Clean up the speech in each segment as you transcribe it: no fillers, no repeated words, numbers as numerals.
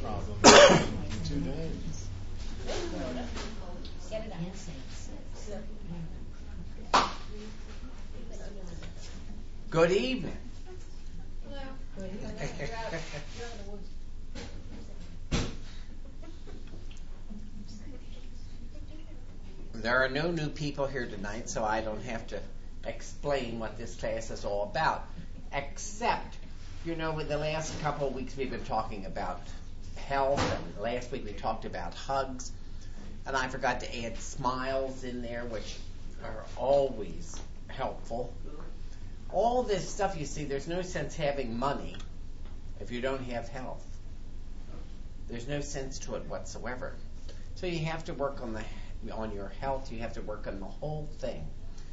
problem in 2 days. Good evening. There are no new people here tonight, so I don't have to explain what this class is all about. Except, in the last couple of weeks we've been talking about health, and last week we talked about hugs, and I forgot to add smiles in there, which are always helpful. All this stuff, you see, there's no sense having money if you don't have health. There's no sense to it whatsoever. So you have to work on your health. You have to work on the whole thing.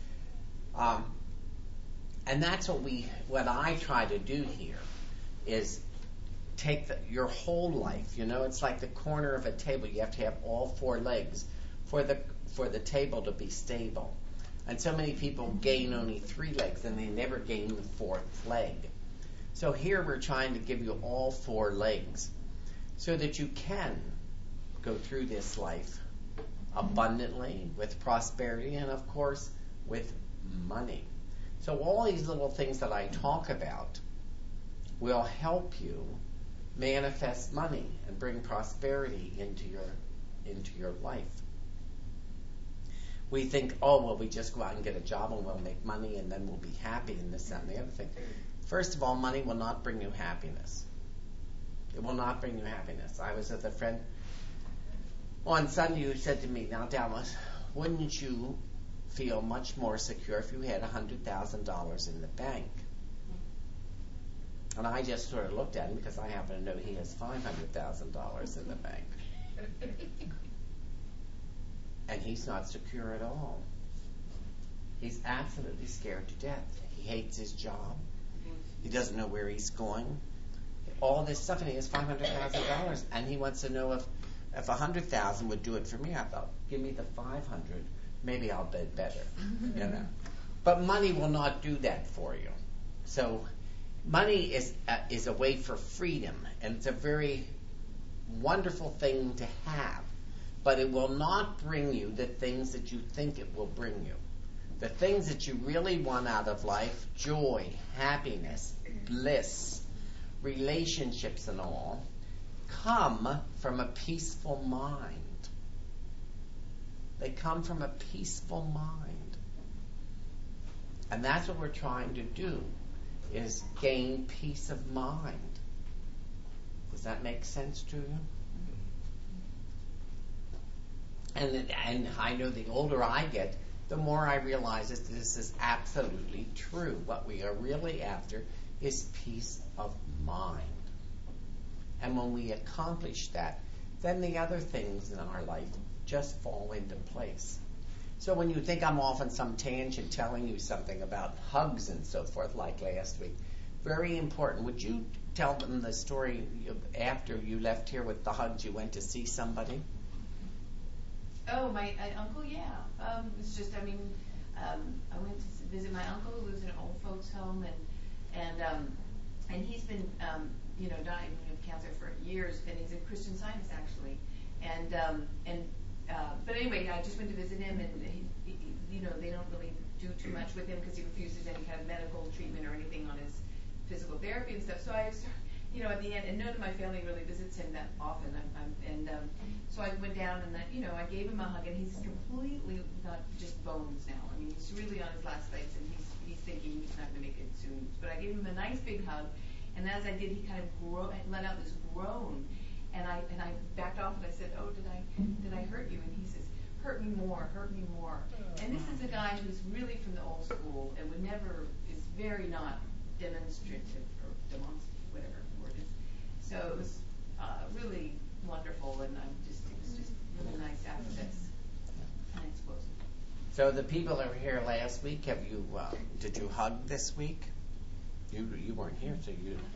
And that's what I try to do here is take your whole life. It's like the corner of a table. You have to have all 4 legs for the table to be stable. And so many people gain only 3 legs and they never gain the 4th leg. So here we're trying to give you all 4 legs so that you can go through this life abundantly, with prosperity, and of course with money. So all these little things that I talk about will help you manifest money and bring prosperity into your life. We think, we just go out and get a job and we'll make money and then we'll be happy and this, that, and the other thing. First of all, money will not bring you happiness. It will not bring you happiness. I was with a friend on Sunday who said to me, "Now, Dallas, wouldn't you feel much more secure if you had $100,000 in the bank?" And I just sort of looked at him because I happen to know he has $500,000 in the bank. And he's not secure at all. He's absolutely scared to death. He hates his job. He doesn't know where he's going. All this stuff, and he has $500,000. And he wants to know if $100,000 would do it for me. I thought, give me the 500, maybe I'll bid better. But money will not do that for you. So money is a way for freedom, and it's a very wonderful thing to have. But it will not bring you the things that you think it will bring you. The things that you really want out of life, joy, happiness, bliss, relationships and all, come from a peaceful mind. They come from a peaceful mind. And that's what we're trying to do, is gain peace of mind. Does that make sense to you? And I know the older I get, the more I realize that this is absolutely true. What we are really after is peace of mind. And when we accomplish that, then the other things in our life just fall into place. So when you think I'm off on some tangent telling you something about hugs and so forth, like last week, very important. Would you tell them the story after you left here with the hugs? You went to see somebody? Oh, my uncle, yeah. It's just, I went to visit my uncle who lives in an old folks home, and he's been, dying of cancer for years, and he's a Christian Scientist actually, but anyway, I just went to visit him, and he, they don't really do too much with him because he refuses any kind of medical treatment or anything on his physical therapy and stuff. So I started, at the end, and none of my family really visits him that often. So I went down and I gave him a hug, and he's completely not just bones now. I mean, he's really on his last legs, and he's thinking he's not going to make it soon. But I gave him a nice big hug, and as I did, he kind of let out this groan, and I backed off and I said, "Oh, did I hurt you?" And he says, "Hurt me more, hurt me more." And this is a guy who's really from the old school and is very not demonstrative or whatever the word is. So it was really wonderful, and it was just really nice after this. And explosive. So the people that were here last week, did you hug this week? You weren't here, so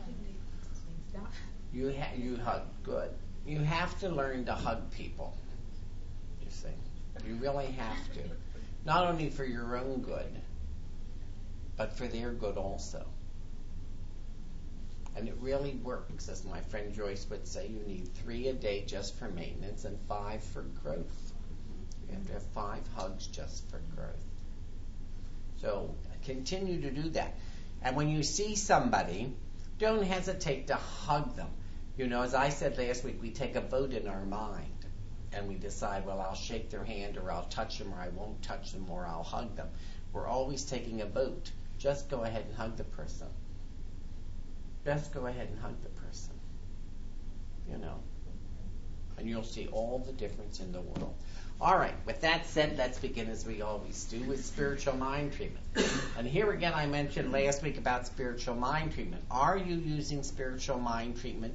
you hug. Good. You have to learn to hug people. You see, you really have to. Not only for your own good, but for their good also. And it really works. As my friend Joyce would say, you need 3 a day just for maintenance and 5 for growth. You have to have 5 hugs just for growth. So continue to do that. And when you see somebody, don't hesitate to hug them. You know, as I said last week, we take a vote in our mind. And we decide, well, I'll shake their hand, or I'll touch them, or I won't touch them, or I'll hug them. We're always taking a vote. Just go ahead and hug the person. Just go ahead and hug the person. You know. And you'll see all the difference in the world. All right, with that said, let's begin as we always do with spiritual mind treatment. And here again, I mentioned last week about spiritual mind treatment. Are you using spiritual mind treatment?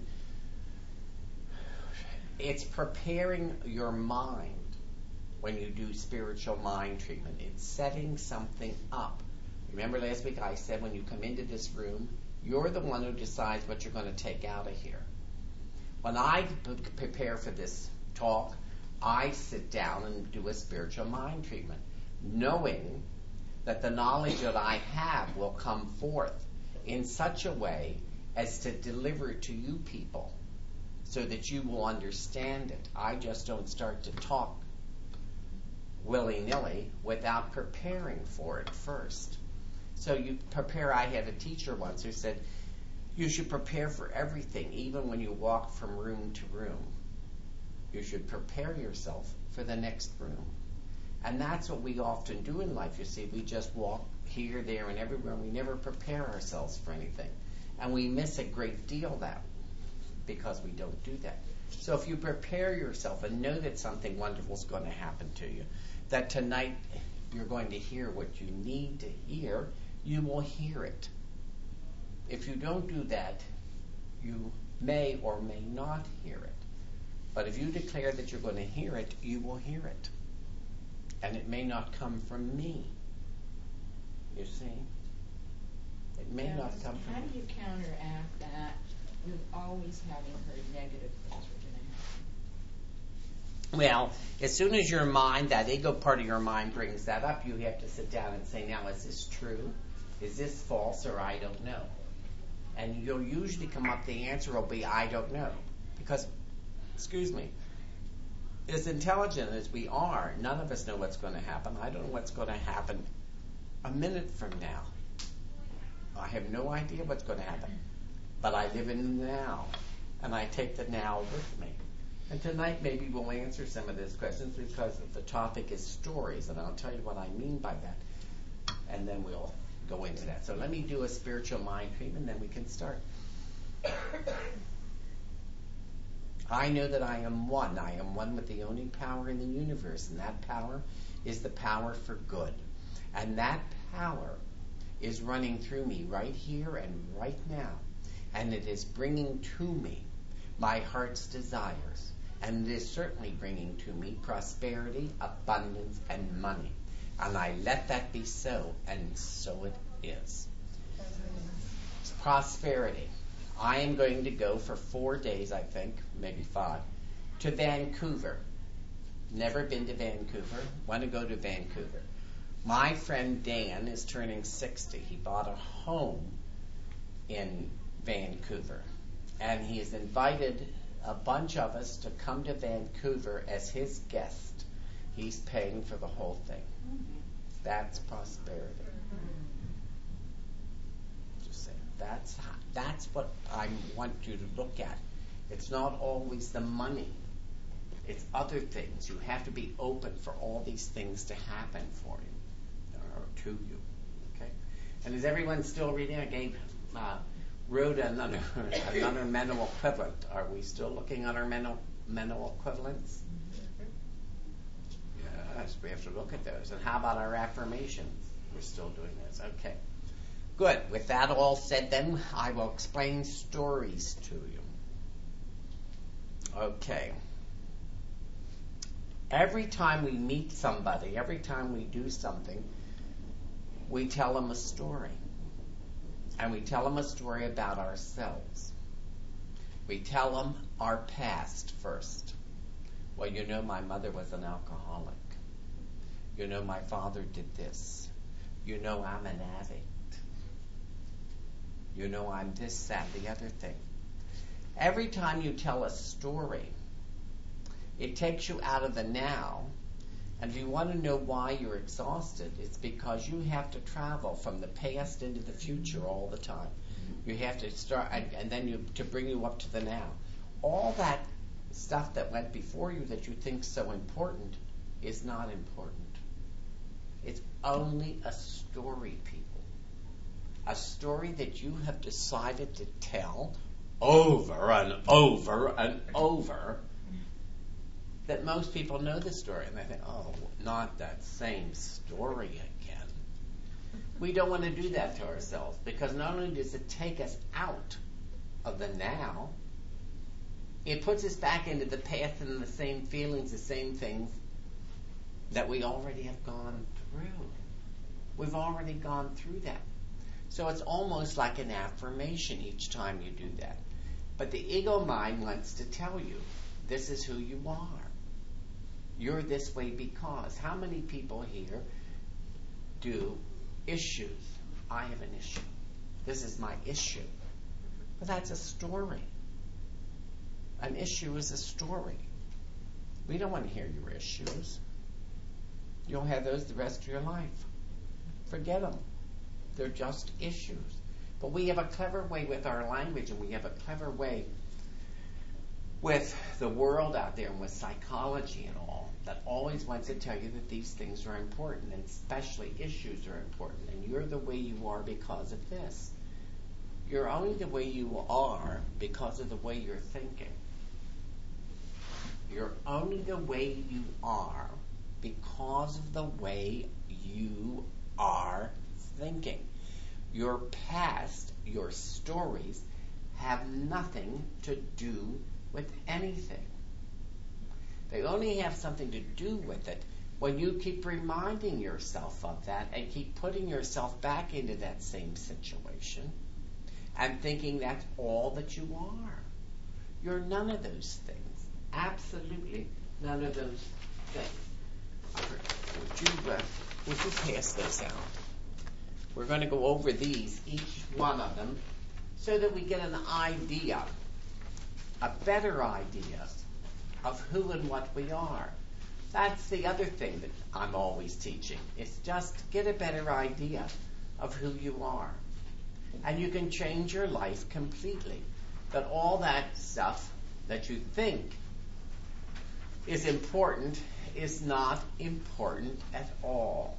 It's preparing your mind when you do spiritual mind treatment. It's setting something up. Remember last week I said when you come into this room, you're the one who decides what you're going to take out of here. When I prepare for this talk, I sit down and do a spiritual mind treatment, knowing that the knowledge that I have will come forth in such a way as to deliver it to you people, so that you will understand it. I just don't start to talk willy-nilly without preparing for it first. So you prepare. I had a teacher once who said, you should prepare for everything, even when you walk from room to room. You should prepare yourself for the next room. And that's what we often do in life, you see. We just walk here, there, and everywhere. We never prepare ourselves for anything. And we miss a great deal that because we don't do that. So if you prepare yourself and know that something wonderful is going to happen to you, that tonight you're going to hear what you need to hear, you will hear it. If you don't do that, you may or may not hear it. But if you declare that you're going to hear it, you will hear it. And it may not come from me. You see? It may not come from How me. do you counteract that with always having heard negative things were going to happen? Well, as soon as your mind, that ego part of your mind brings that up, you have to sit down and say, now, is this true? Is this false? Or I don't know. And you'll usually come up, the answer will be, I don't know. Because, as intelligent as we are, none of us know what's going to happen. I don't know what's going to happen a minute from now. I have no idea what's going to happen. But I live in the now, and I take the now with me. And tonight maybe we'll answer some of these questions because the topic is stories, and I'll tell you what I mean by that. And then we'll go into that. So let me do a spiritual mind treatment, then we can start. I know that I am one. I am one with the only power in the universe, and that power is the power for good. And that power is running through me right here and right now. And it is bringing to me my heart's desires. And it is certainly bringing to me prosperity, abundance, and money. And I let that be so, and so it is. It's prosperity. I am going to go for 4 days, I think, maybe 5, to Vancouver. Never been to Vancouver. Want to go to Vancouver. My friend Dan is turning 60. He bought a home in Vancouver. And he has invited a bunch of us to come to Vancouver as his guest. He's paying for the whole thing. That's prosperity. Just saying. That's what I want you to look at. It's not always the money. It's other things. You have to be open for all these things to happen for you, or to you. Okay? And is everyone still reading? I gave wrote another mental equivalent. Are we still looking at our mental equivalents? Yes, we have to look at those. And how about our affirmations? We're still doing those. Okay. Good. With that all said, then, I will explain stories to you. Okay. Every time we meet somebody, every time we do something, we tell them a story. And we tell them a story about ourselves. We tell them our past first. Well, you know, my mother was an alcoholic. You know, my father did this. You know, I'm an addict. You know, I'm this, that, the other thing. Every time you tell a story, it takes you out of the now. And if you want to know why you're exhausted, it's because you have to travel from the past into the future all the time. You have to start, and then to bring you up to the now. All that stuff that went before you that you think so important is not important. It's only a story, people. A story that you have decided to tell over and over and over, that most people know the story. And they think, oh, not that same story again. We don't want to do that to ourselves, because not only does it take us out of the now, it puts us back into the past and the same feelings, the same things that we already have gone through. We've already gone through that. So it's almost like an affirmation each time you do that. But the ego mind wants to tell you, this is who you are. You're this way because. How many people here do issues? I have an issue. This is my issue. But that's a story. An issue is a story. We don't want to hear your issues. You'll have those the rest of your life. Forget them. They're just issues. But we have a clever way with our language, and we have a clever way with the world out there and with psychology and all, that always wants to tell you that these things are important, and especially issues are important, and you're the way you are because of this. You're only the way you are because of the way you're thinking. You're only the way you are because of the way you are thinking. Your past, your stories, have nothing to do with anything. They only have something to do with it when you keep reminding yourself of that and keep putting yourself back into that same situation and thinking that's all that you are. You're none of those things. Absolutely none of those things. Would you pass those out? We're going to go over these, each one of them, so that we get an idea, a better idea of who and what we are. That's the other thing that I'm always teaching. It's just get a better idea of who you are. And you can change your life completely. But all that stuff that you think is important is not important at all.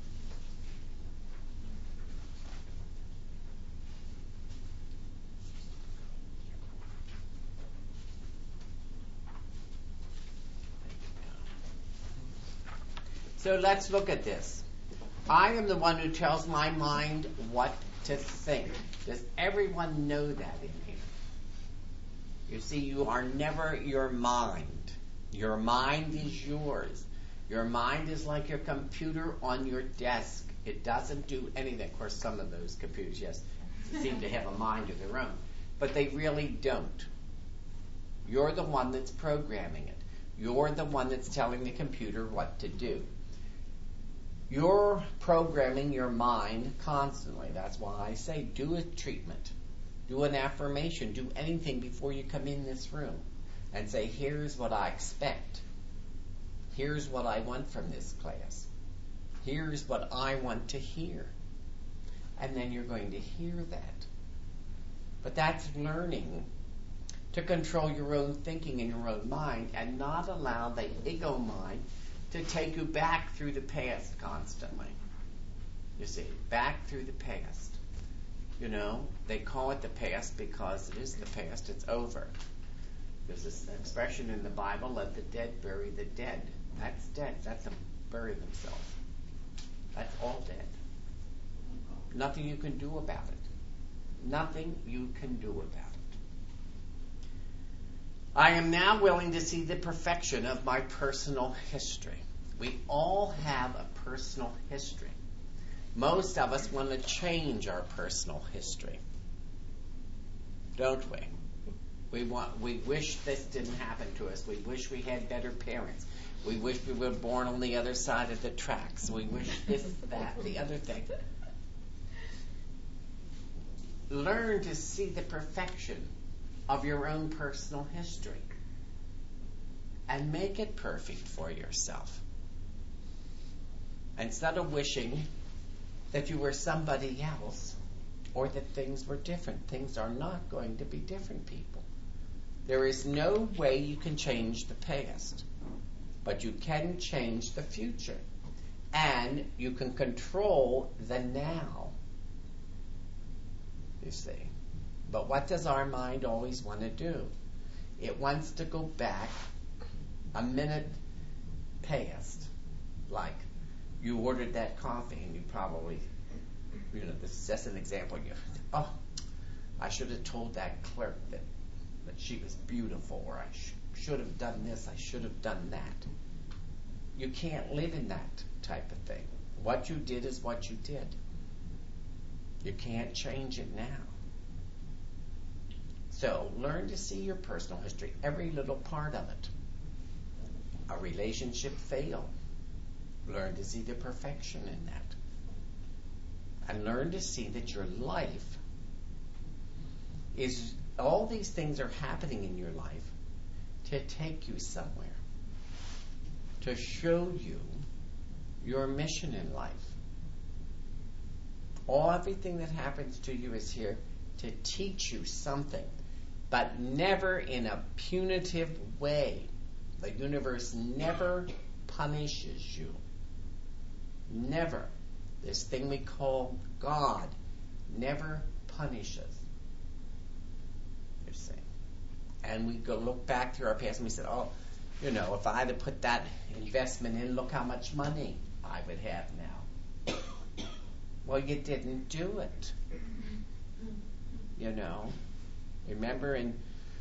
So let's look at this. I am the one who tells my mind what to think. Does everyone know that in here? You see, you are never your mind. Your mind is yours. Your mind is like your computer on your desk. It doesn't do anything. Of course, some of those computers, yes, seem to have a mind of their own. But they really don't. You're the one that's programming it. You're the one that's telling the computer what to do. You're programming your mind constantly. That's why I say do a treatment. Do an affirmation. Do anything before you come in this room. And say, here's what I expect. Here's what I want from this class. Here's what I want to hear. And then you're going to hear that. But that's learning to control your own thinking in your own mind and not allow the ego mind to take you back through the past constantly. You see, back through the past. You know, they call it the past because it is the past. It's over. There's this expression in the Bible, let the dead bury the dead. That's dead. That's them bury themselves. That's all dead. Nothing you can do about it. Nothing you can do about it. I am now willing to see the perfection of my personal history. We all have a personal history. Most of us want to change our personal history. Don't we? We wish this didn't happen to us. We wish we had better parents. We wish we were born on the other side of the tracks. We wish this, that, the other thing. learn to see the perfection of your own personal history and make it perfect for yourself. Instead of wishing that you were somebody else or that things were different. Things are not going to be different, people. There is no way you can change the past, but you can change the future. And you can control the now, you see. But what does our mind always want to do? It wants to go back a minute past. Like, you ordered that coffee and you probably, this is just an example. I should have told that clerk that she was beautiful, or I should have done this, I should have done that. You can't live in that type of thing. What you did is what you did. You can't change it now. So learn to see your personal history, every little part of it. A relationship failed. Learn to see the perfection in that. And learn to see that your life is, all these things are happening in your life to take you somewhere, to show you your mission in life. Everything that happens to you is here to teach you something, but never in a punitive way. The universe never punishes you. Never. This thing we call God never punishes. You see. And we go look back through our past and we said, if I had put that investment in, look how much money I would have now. Well, you didn't do it. Remember in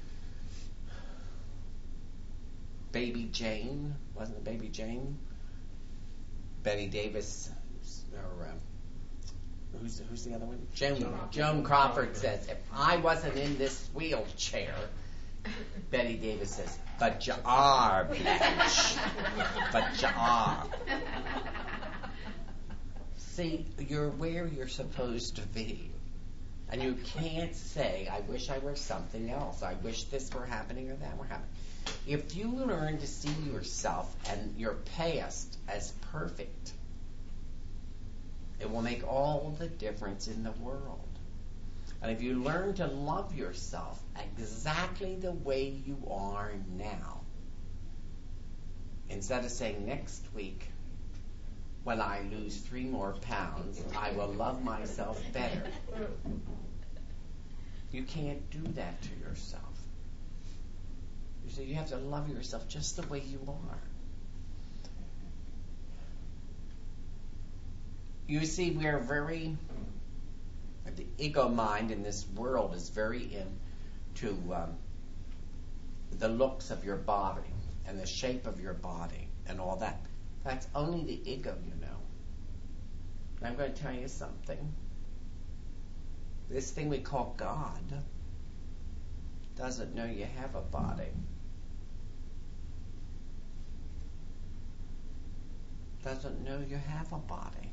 Baby Jane? Wasn't it Baby Jane? Betty Davis, or who's the other one? Joan Crawford says, if I wasn't in this wheelchair, Betty Davis says, but you are, Blanche. But you are. See, you're where you're supposed to be. And you can't say, I wish I were something else. I wish this were happening or that were happening. If you learn to see yourself and your past as perfect, it will make all the difference in the world. And if you learn to love yourself exactly the way you are now, instead of saying next week, when I lose 3 more pounds, I will love myself better. You can't do that to yourself. So you have to love yourself just the way you are. You see, the ego mind in this world is very into the looks of your body and the shape of your body and all that. That's only the ego, And I'm going to tell you something. This thing we call God doesn't know you have a body. Doesn't know you have a body.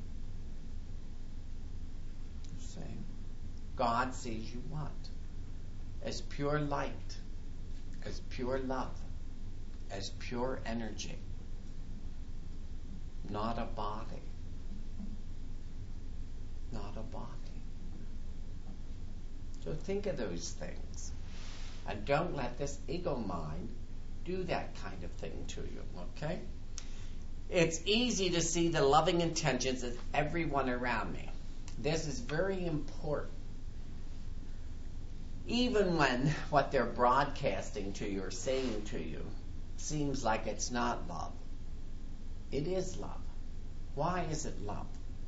See? God sees you what? As pure light, as pure love, as pure energy. Not a body. Not a body. So think of those things. And don't let this ego mind do that kind of thing to you, okay? It's easy to see the loving intentions of everyone around me. This is very important. Even when what they're broadcasting to you or saying to you seems like it's not love. It is love. Why is it love?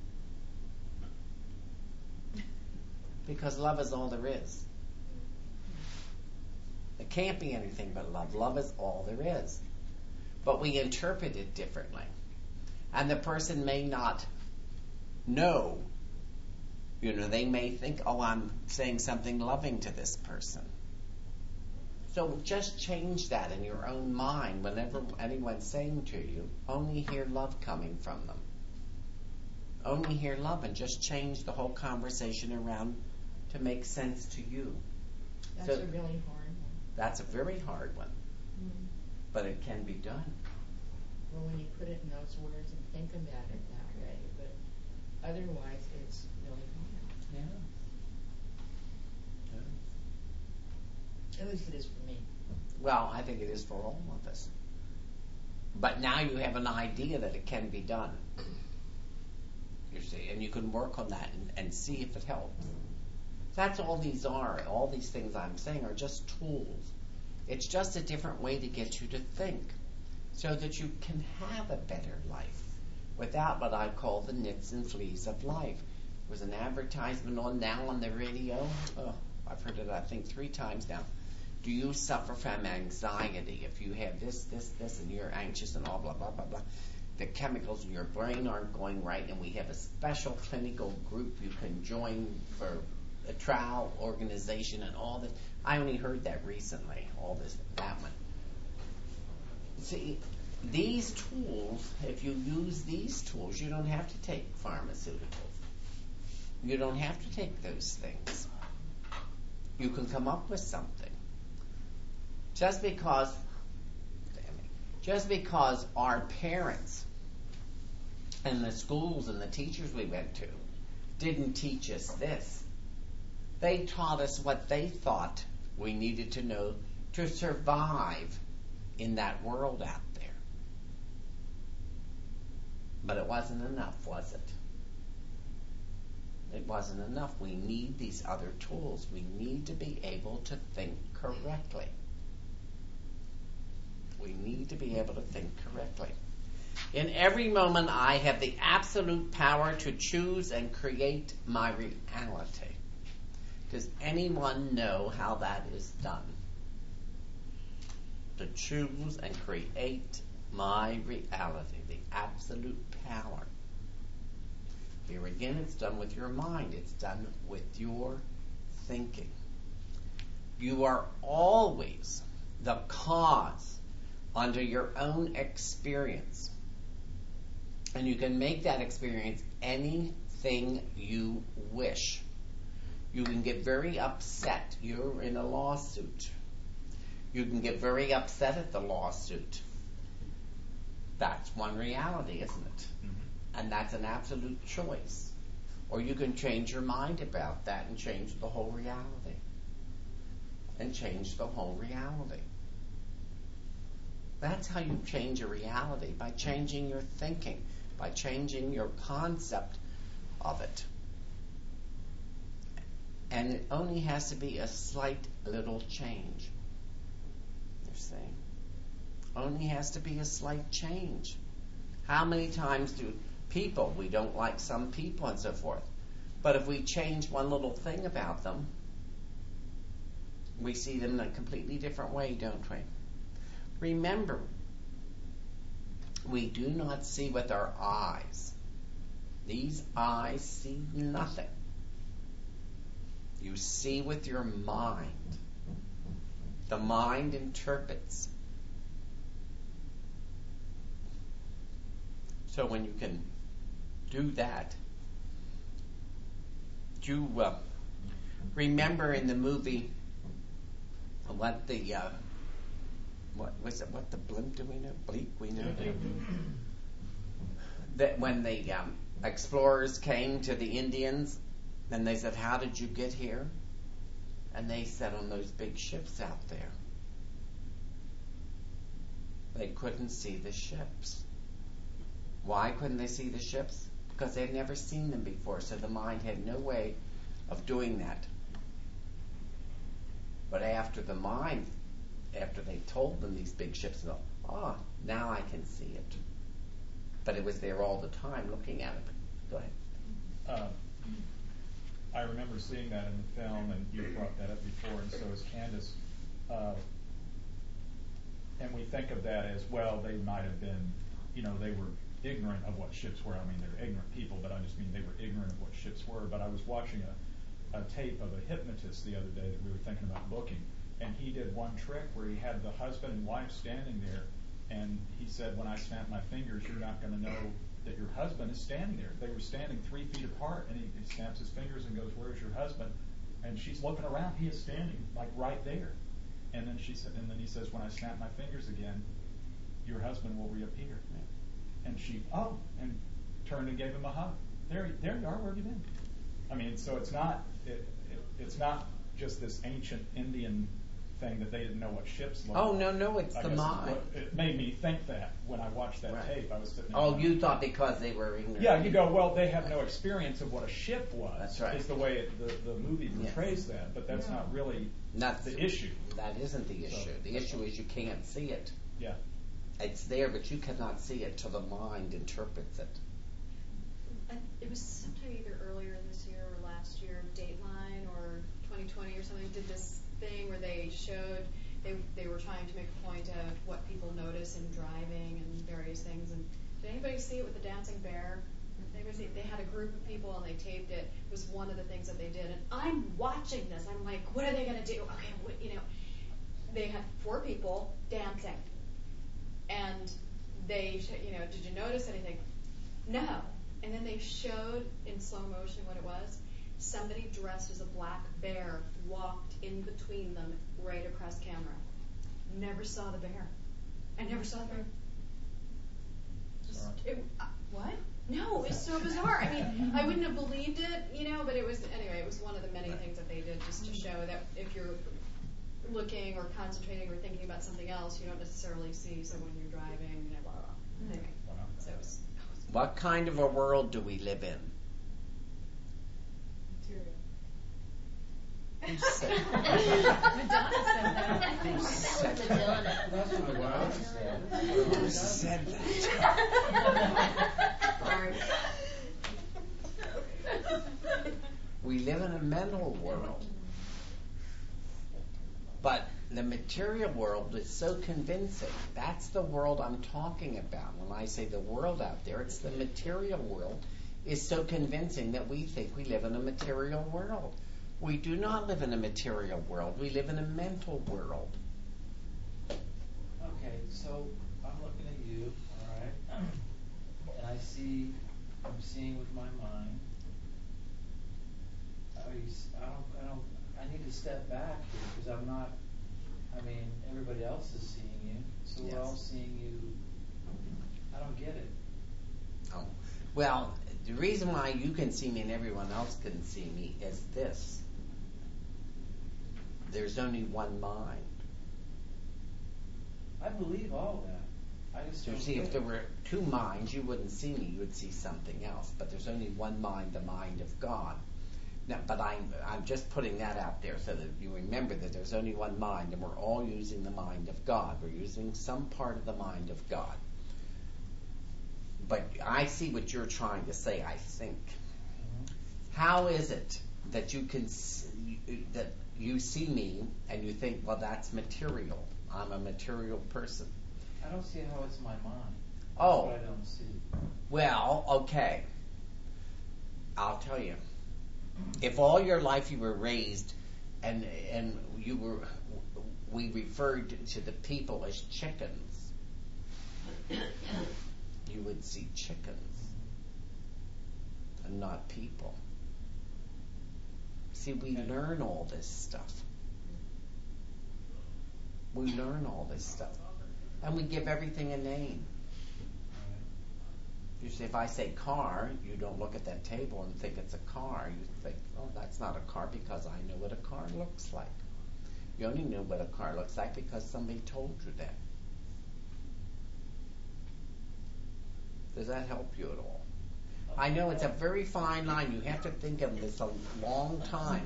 Because love is all there is. It can't be anything but love. Love is all there is. But we interpret it differently. And the person may not know. They may think, I'm saying something loving to this person. So just change that in your own mind. Whenever anyone's saying to you, only hear love coming from them. Only hear love, and just change the whole conversation around to make sense to you. That's So a really hard one. that's a very hard one, but it can be done. Well, when you put it in those words and think about it that way, but otherwise it's really hard. Yeah. At least it is for me. Well, I think it is for all of us. But now you have an idea that it can be done. You see, and you can work on that and see if it helps. That's all these are. All these things I'm saying are just tools. It's just a different way to get you to think so that you can have a better life without what I call the nits and fleas of life. There was an advertisement on now on the radio. Oh, I've heard it, I think, 3 times now. Do you suffer from anxiety? If you have this, and you're anxious and all blah, blah, blah, blah, the chemicals in your brain aren't going right, and we have a special clinical group you can join for a trial organization and all this. I only heard that recently, that one. See, these tools, if you use these tools, you don't have to take pharmaceuticals. You don't have to take those things. You can come up with something. Just because our parents and the schools and the teachers we went to didn't teach us this, they taught us what they thought we needed to know to survive in that world out there. But it wasn't enough, was it? It wasn't enough. We need these other tools. We need to be able to think correctly. We need to be able to think correctly. In every moment, I have the absolute power to choose and create my reality. Does anyone know how that is done? To choose and create my reality, the absolute power. Here again, it's done with your mind. It's done with your thinking. You are always the cause under your own experience. And you can make that experience anything you wish. You can get very upset. You're in a lawsuit. You can get very upset at the lawsuit. That's one reality, isn't it? Mm-hmm. And that's an absolute choice. Or you can change your mind about that and change the whole reality. And change the whole reality. That's how you change a reality, by changing your thinking, by changing your concept of it. And it only has to be a slight little change. You see? Only has to be a slight change. How many times do we don't like some people and so forth, but if we change one little thing about them, we see them in a completely different way, don't we? Remember, we do not see with our eyes. These eyes see nothing. You see with your mind. The mind interprets. So when you can do that, you remember in the movie what the blimp do we know? Bleak we know. That when the explorers came to the Indians and they said, "How did you get here?" And they said, "On those big ships out there." They couldn't see the ships. Why couldn't they see the ships? Because they'd never seen them before, so the mind had no way of doing that. But after they told them these big ships, now I can see it. But it was there all the time looking at it. Go ahead. I remember seeing that in the film, and you brought that up before, and so has Candace. And we think of that as, well, they might have been, they were ignorant of what ships were. I mean, they're ignorant people, but I just mean they were ignorant of what ships were. But I was watching a tape of a hypnotist the other day that we were thinking about booking, and he did one trick where he had the husband and wife standing there, and he said, "When I snap my fingers, you're not going to know that your husband is standing there." They were standing 3 feet apart, and he snaps his fingers and goes, "Where's your husband?" And she's looking around. He is standing like right there. And then he says, when I snap my fingers again, your husband will reappear. And she, and turned and gave him a hug. There you are. Where have you been? I mean, so it's not just this ancient Indian thing that they didn't know what ships looked like. Oh, no, it's the mind. It made me think that when I watched that tape. I was sitting there. Oh, you thought because they were ignorant. Yeah, you go, well, they have no experience of what a ship was. That's right. Is the way the movie portrays that, but that's not really the issue. That isn't the issue. The issue is you can't see it. Yeah. It's there, but you cannot see it till the mind interprets it. It was sometime either earlier this year or last year, Dateline or 2020 or something did this thing where they showed they were trying to make a point of what people notice in driving and various things. And did anybody see it with the dancing bear? They had a group of people and they taped it. It was one of the things that they did. And I'm watching this. I'm like, what are they going to do? Okay, they had 4 people dancing. And they, did you notice anything? No. And then they showed in slow motion what it was. Somebody dressed as a black bear walked in between them right across camera. Never saw the bear. I never saw the bear. What? No, it's so bizarre. I mean, I wouldn't have believed it, but it was one of the many things that they did just to show that if you're looking or concentrating or thinking about something else, you don't necessarily see someone you're driving, blah, blah, blah. Anyway, so it was What kind of a world do we live in? Who said Madonna said that. Who said that? Madonna. That's what I said. Who said that? Sorry. We live in a mental world. But the material world is so convincing. That's the world I'm talking about. When I say the world out there, it's the material world is so convincing that we think we live in a material world. We do not live in a material world. We live in a mental world. Okay, so I'm looking at you, all right, and I'm seeing with my mind. I need to step back here because I'm not. I mean, everybody else is seeing you, so we're all seeing you. I don't get it. Oh, well, the reason why you can see me and everyone else can see me is this. There's only one mind. I believe all that. I just You don't see, get if it. there were 2 minds, you wouldn't see me. You would see something else. But there's only one mind, the mind of God. Now, but I'm just putting that out there so that you remember that there's only one mind, and we're all using the mind of God. We're using some part of the mind of God. But I see what you're trying to say, I think. Mm-hmm. How is it that you can that you see me and you think, well, that's material. I'm a material person. I don't see how it's my mind. Oh. That's what I don't see. Well, okay. I'll tell you. If all your life you were raised and we referred to the people as chickens, you would see chickens and not people. See, we learn all this stuff. We learn all this stuff. And we give everything a name. You see, if I say car, you don't look at that table and think it's a car. You think, oh, that's not a car because I know what a car looks like. You only know what a car looks like because somebody told you that. Does that help you at all? I know it's a very fine line. You have to think of this a long time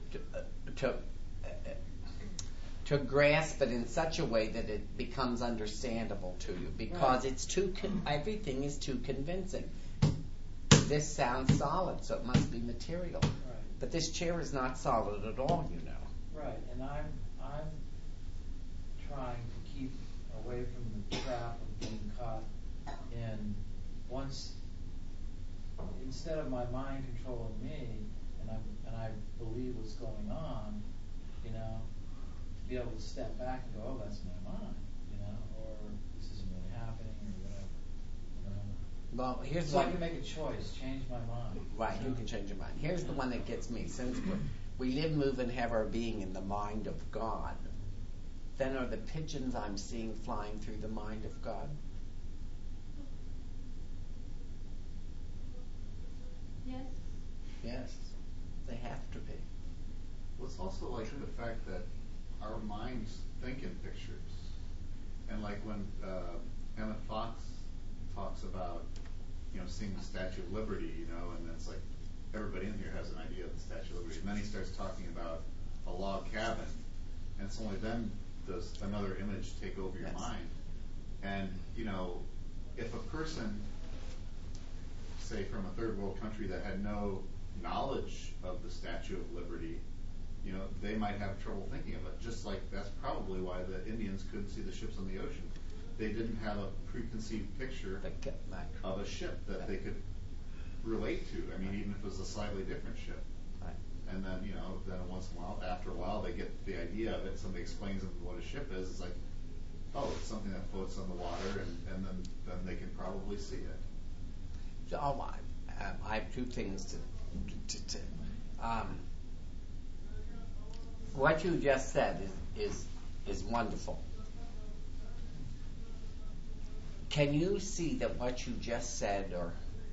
to grasp it in such a way that it becomes understandable to you, because it's everything is too convincing. This sounds solid, so it must be material. Right. But this chair is not solid at all, you know. Right, and I'm trying to keep away from the trap of being caught in instead of my mind controlling me, and I believe what's going on, to be able to step back and go, oh, that's my mind, or this isn't really happening, or whatever. Well, here's So I can make a choice, change my mind. Right, you can change your mind. Here's the one that gets me. Since we live, move, and have our being in the mind of God, then are the pigeons I'm seeing flying through the mind of God? Yes. Yes, they have to be. Well, it's also like the fact that our minds think in pictures. And like when Emmett Fox talks about, seeing the Statue of Liberty, and it's like everybody in here has an idea of the Statue of Liberty. And then he starts talking about a log cabin. And it's only then does another image take over your Yes. mind. And, if a person, say from a third world country that had no knowledge of the Statue of Liberty, they might have trouble thinking of it. Just like that's probably why the Indians couldn't see the ships on the ocean. They didn't have a preconceived picture of a ship that they could relate to. I mean, even if it was a slightly different ship. Right. And then, then once in a while, after a while, they get the idea of it. Somebody explains them what a ship is. It's like, oh, it's something that floats on the water, and then they can probably see it. So, I have two things to what you just said is wonderful. Can you see that what you just said, or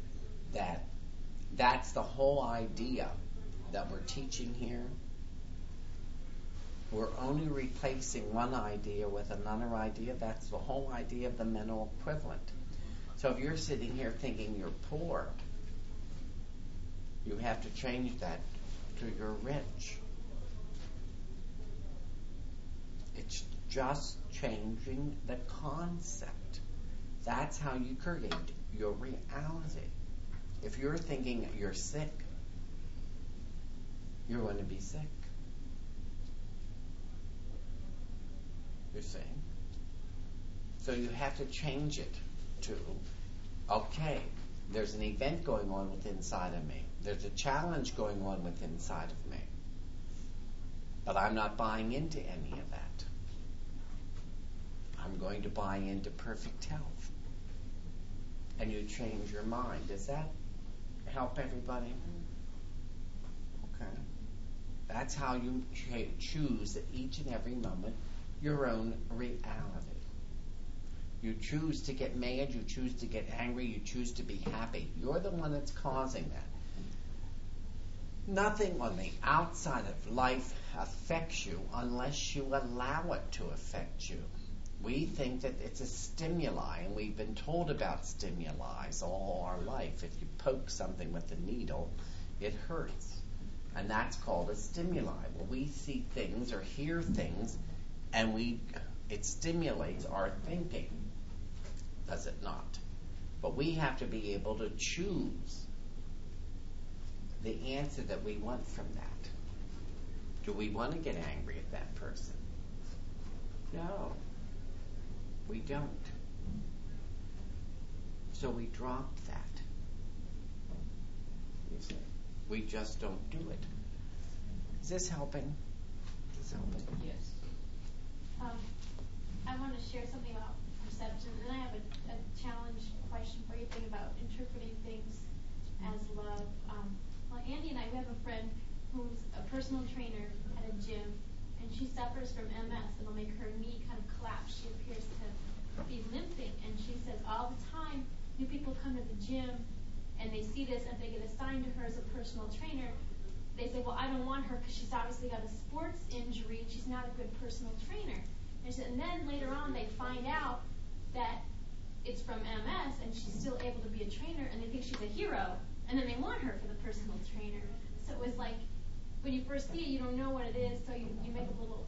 that's the whole idea that we're teaching here? We're only replacing one idea with another idea. That's the whole idea of the mental equivalent. So if you're sitting here thinking you're poor, you have to change that to you're rich. It's just changing the concept. That's how you create your reality. If you're thinking you're sick, you're going to be sick. You see? So you have to change it to, okay, there's an event going on within inside of me. There's a challenge going on within inside of me. But I'm not buying into any of that. I'm going to buy into perfect health. And you change your mind. Does that help everybody? Okay. That's how you choose at each and every moment your own reality. You choose to get mad, you choose to get angry, you choose to be happy. You're the one that's causing that. Nothing on the outside of life affects you unless you allow it to affect you. We think that it's a stimuli, and we've been told about stimuli all our life. If you poke something with a needle, it hurts. And that's called a stimuli. Well, we see things or hear things, and it stimulates our thinking. Does it not? But we have to be able to choose the answer that we want from that. Do we want to get angry at that person? No. We don't. So we drop that. You see? We just don't do it. Is this helping? Is this helping? Yes. I want to share something about perception, and I have a challenge question for you, thing about interpreting things as love. Well, Andy and I, we have a friend who's a personal trainer at a gym, and she suffers from MS. It'll make her knee kind of collapse. She appears to be limping, and she says all the time, new people come to the gym, and they see this, and they get assigned to her as a personal trainer. They say, well, I don't want her because she's obviously got a sports injury, and she's not a good personal trainer. And then later on, they find out that it's from MS, and she's still able to be a trainer, and they think she's a hero, and then they want her for the personal trainer. So it was like, when you first see it, you don't know what it is, so you make a little,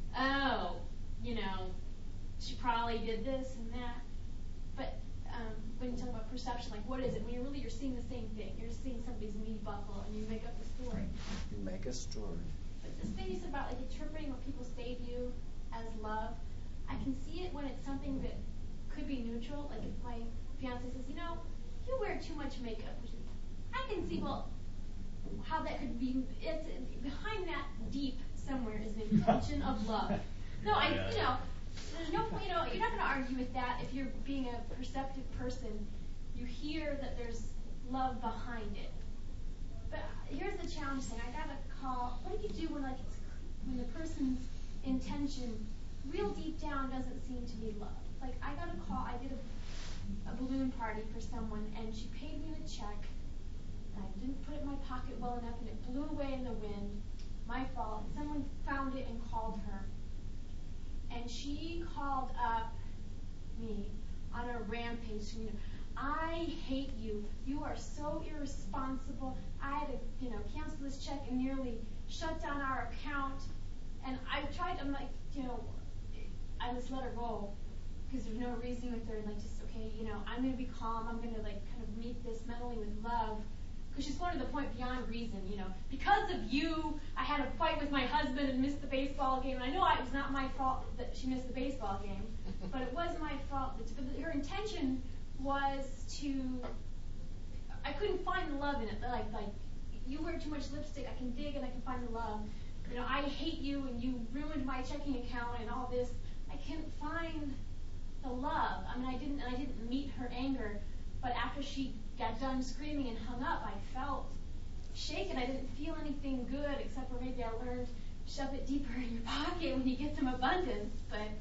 she probably did this and that. But when you talk about perception, like what is it? When you're seeing the same thing. You're just seeing somebody's knee buckle, and you make up the story. You make a story. But this thing you said about like interpreting what people say to you as love, I can see it when it's something that could be neutral. Like if my fiance says, you wear too much makeup. I can see, how that could be. It's behind that deep somewhere is an intention of love. No, there's no point. You're not going to argue with that if you're being a perceptive person. You hear that there's love behind it. But here's the challenge thing. I got a call. What do you do when when the person's intention, real deep down, doesn't seem to be love? Like I got a call. I did a balloon party for someone, and she paid me the check. And I didn't put it in my pocket well enough, and it blew away in the wind. My fault. Someone found it and called her. And she called up me on a rampage. I hate you. You are so irresponsible. I had to, cancel this check and nearly shut down our account. And I tried. I'm like, I just let her go because there's no reason with her. Like, just okay, I'm gonna be calm. I'm gonna kind of meet this mentally with love. Because she's going to the point beyond reason, Because of you, I had a fight with my husband and missed the baseball game. And I know it was not my fault that she missed the baseball game, but it was my fault. But her intention was I couldn't find the love in it. Like you wear too much lipstick, I can dig and I can find the love. I hate you and you ruined my checking account and all this. I can't find the love. I didn't meet her anger, but after she got done screaming and hung up, I felt shaken. I didn't feel anything good except for maybe I learned shove it deeper in your pocket when you get some abundance.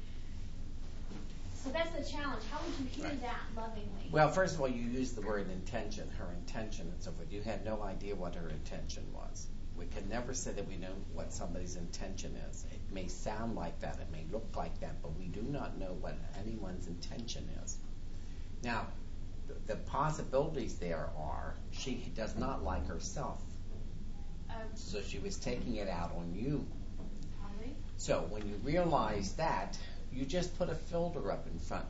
So that's the challenge. How would you hear that lovingly? Well, first of all, you used the word intention, her intention and so forth. You had no idea what her intention was. We can never say that we know what somebody's intention is. It may sound like that, it may look like that, but we do not know what anyone's intention is. Now, the possibilities there are she does not like herself. So she was taking it out on you. Probably. So when you realize that, you just put a filter up in front.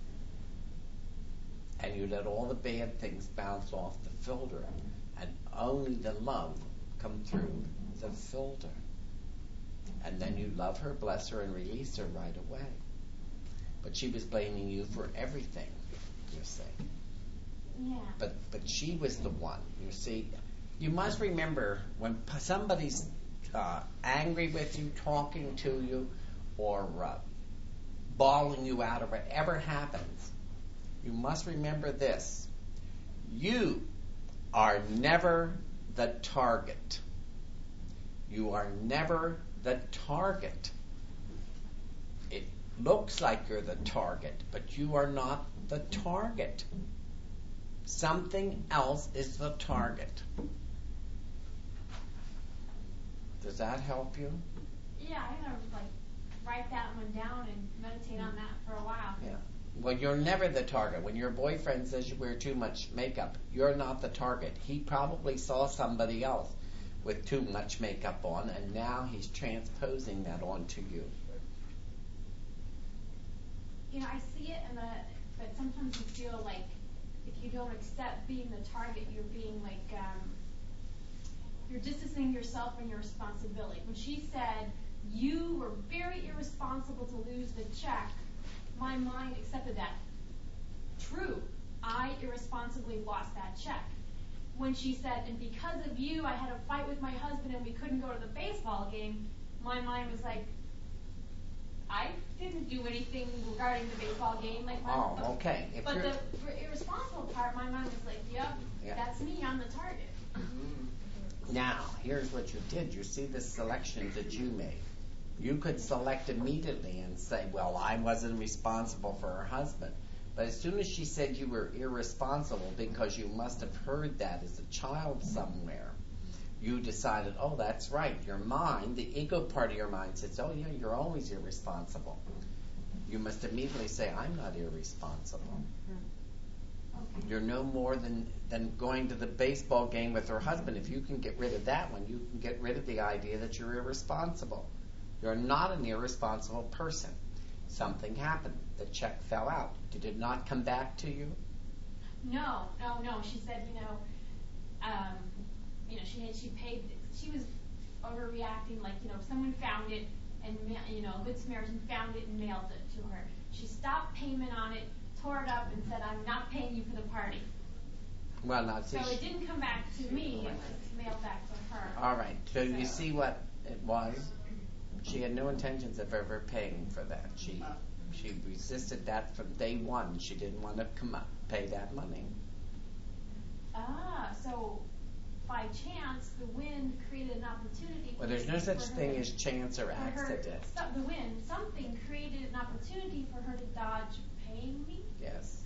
And you let all the bad things bounce off the filter. And only the love come through the filter. And then you love her, bless her, and release her right away. But she was blaming you for everything, you see. Yeah. But she was the one, you see. You must remember when somebody's angry with you, talking to you, or bawling you out, or whatever happens, you must remember this. You are never the target. You are never the target. It looks like you're the target, but you are not the target. Something else is the target. Does that help you? Yeah, I'm gonna write that one down and meditate on that for a while. Yeah. Well, you're never the target. When your boyfriend says you wear too much makeup, you're not the target. He probably saw somebody else with too much makeup on, and now he's transposing that onto you. I see it, but sometimes you feel like if you don't accept being the target, you're being you're distancing yourself from your responsibility. When she said, you were very irresponsible to lose the check, my mind accepted that. True, I irresponsibly lost that check. When she said, and because of you, I had a fight with my husband and we couldn't go to the baseball game, my mind was like, I didn't do anything regarding the baseball game. Okay. But the irresponsible part, my mind was like, yep, that's me, I'm the target. Now, here's what you did. You see the selections that you made. You could select immediately and say, well, I wasn't responsible for her husband. But as soon as she said you were irresponsible because you must have heard that as a child somewhere, you decided, oh, that's right. Your mind, the ego part of your mind says, oh, yeah, you're always irresponsible. You must immediately say, I'm not irresponsible. Okay. You're no more than going to the baseball game with her husband. If you can get rid of that one, you can get rid of the idea that you're irresponsible. You're not an irresponsible person. Something happened. The check fell out. Did it not come back to you? No. She said, she paid. She was overreacting. Someone found it, and a Good Samaritan found it and mailed it to her. She stopped payment on it, tore it up, and said, "I'm not paying you for the party." Well, now see. So it didn't come back to me. It was mailed back to her. All right. So you see what it was. She had no intentions of ever paying for that. She resisted that from day one. She didn't want to pay that money. So by chance, the wind created an opportunity. Well, there's no such for her thing to- as chance or for her- accident. The wind, something created an opportunity for her to dodge paying me. Yes.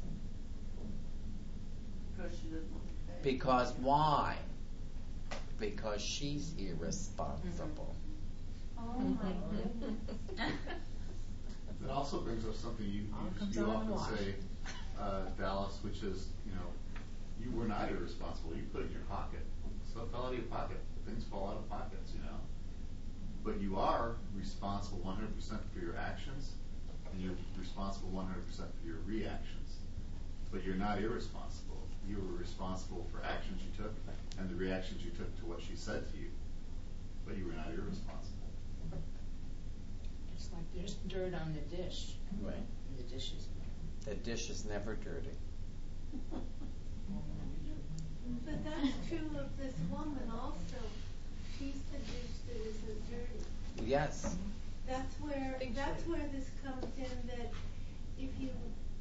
Because she doesn't want to pay. Because why? Because she's irresponsible. Oh my goodness. That also brings up something you comes out in the often wash. say, Dallas, which is, you were not irresponsible. You put it in your pocket. So it fell out of your pocket. Things fall out of pockets, But you are responsible 100% for your actions, and you're responsible 100% for your reactions. But you're not irresponsible. You were responsible for actions you took and the reactions you took to what she said to you. But you were not irresponsible. It's like there's dirt on the dish. Right. And the dish is The dish is never dirty. But that's true of this woman also. She's the dish that isn't dirty. Yes. That's where this comes in, that if you,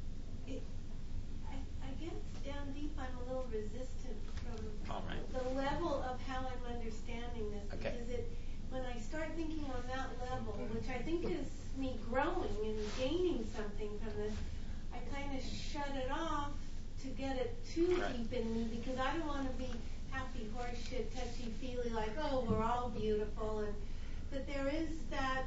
I guess down deep I'm a little resistant from All right. the level of how I'm understanding this. Okay. Because when I start thinking on that level, which I think is me growing and gaining something from this, I kind of shut it off to get it too Right. deep in me, because I don't want to be happy horseshit, touchy-feely, like, oh, we're all beautiful, but there is that.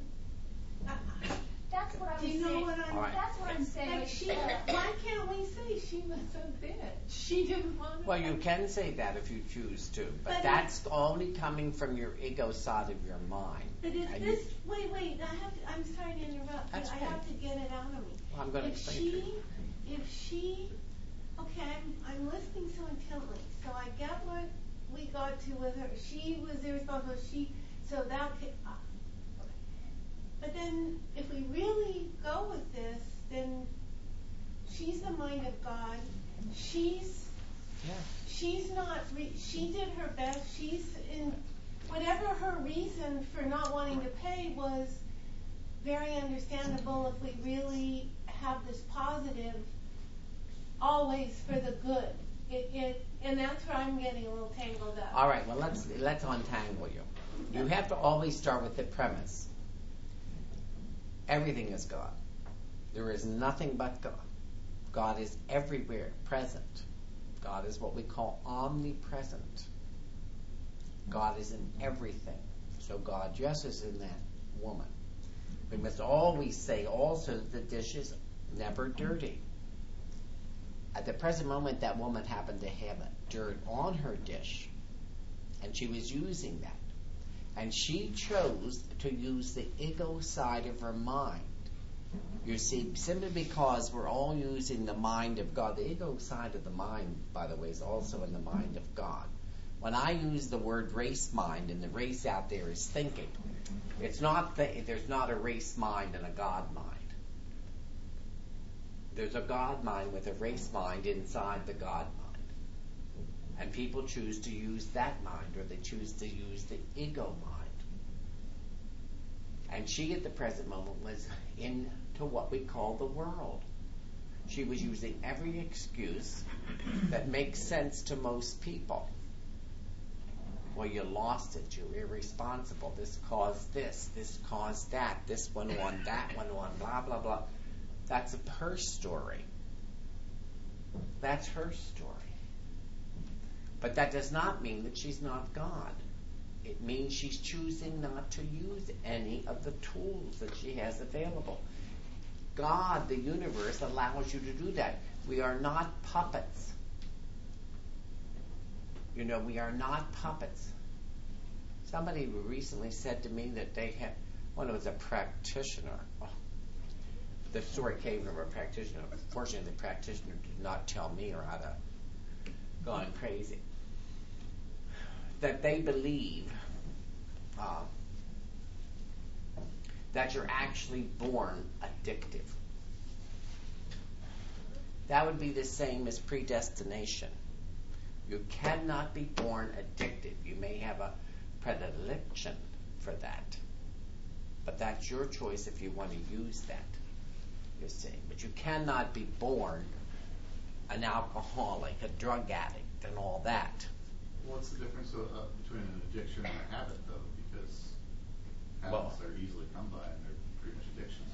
That's what I was Do saying. you know what I'm? All right. That's what I'm saying. Like why can't we say she was a bitch? She didn't want to. Well, you can say that if you choose to, but But that's only coming from your ego side of your mind. But if And this, wait, I'm sorry to interrupt, but That's I okay. have to get it out of me. Well, I'm going to explain to you. If she, okay, I'm listening so intently, so I get what we got to with her. She was irresponsible, so that, okay. But then, if we really go with this, then she's the mind of God. She's not, she did her best. She's in, whatever her reason for not wanting to pay was very understandable if we really have this positive, always for the good. And that's where I'm getting a little tangled up. All right, well, let's untangle you. You have to always start with the premise. Everything is God. There is nothing but God. God is everywhere, present. God is what we call omnipresent. God is in everything. So God, yes, is in that woman. We must always say also that the dish is never dirty. At the present moment, that woman happened to have dirt on her dish, and she was using that. And she chose to use the ego side of her mind. You see, simply because we're all using the mind of God. The ego side of the mind, by the way, is also in the mind of God. When I use the word race mind, and the race out there is thinking, it's not there's not a race mind and a God mind. There's a God mind with a race mind inside the God mind. And people choose to use that mind, or they choose to use the ego mind. And she, at the present moment, was into what we call the world. She was using every excuse that makes sense to most people. Well, you lost it. You're irresponsible. This caused this caused that. This one won, that one won, blah, blah, blah. That's her story. That's her story. But that does not mean that she's not God. It means she's choosing not to use any of the tools that she has available. God, the universe, allows you to do that. We are not puppets. We are not puppets. Somebody recently said to me that they had, it was a practitioner. Oh, the story came from a practitioner. Fortunately, the practitioner did not tell me or I'd have gone crazy. That they believe that you're actually born addictive. That would be the same as predestination. You cannot be born addictive. You may have a predilection for that, but that's your choice if you want to use that, you see. But you cannot be born an alcoholic, a drug addict, and all that. What's the difference between an addiction and a habit, though? Because habits are easily come by, and they're pretty much addictions,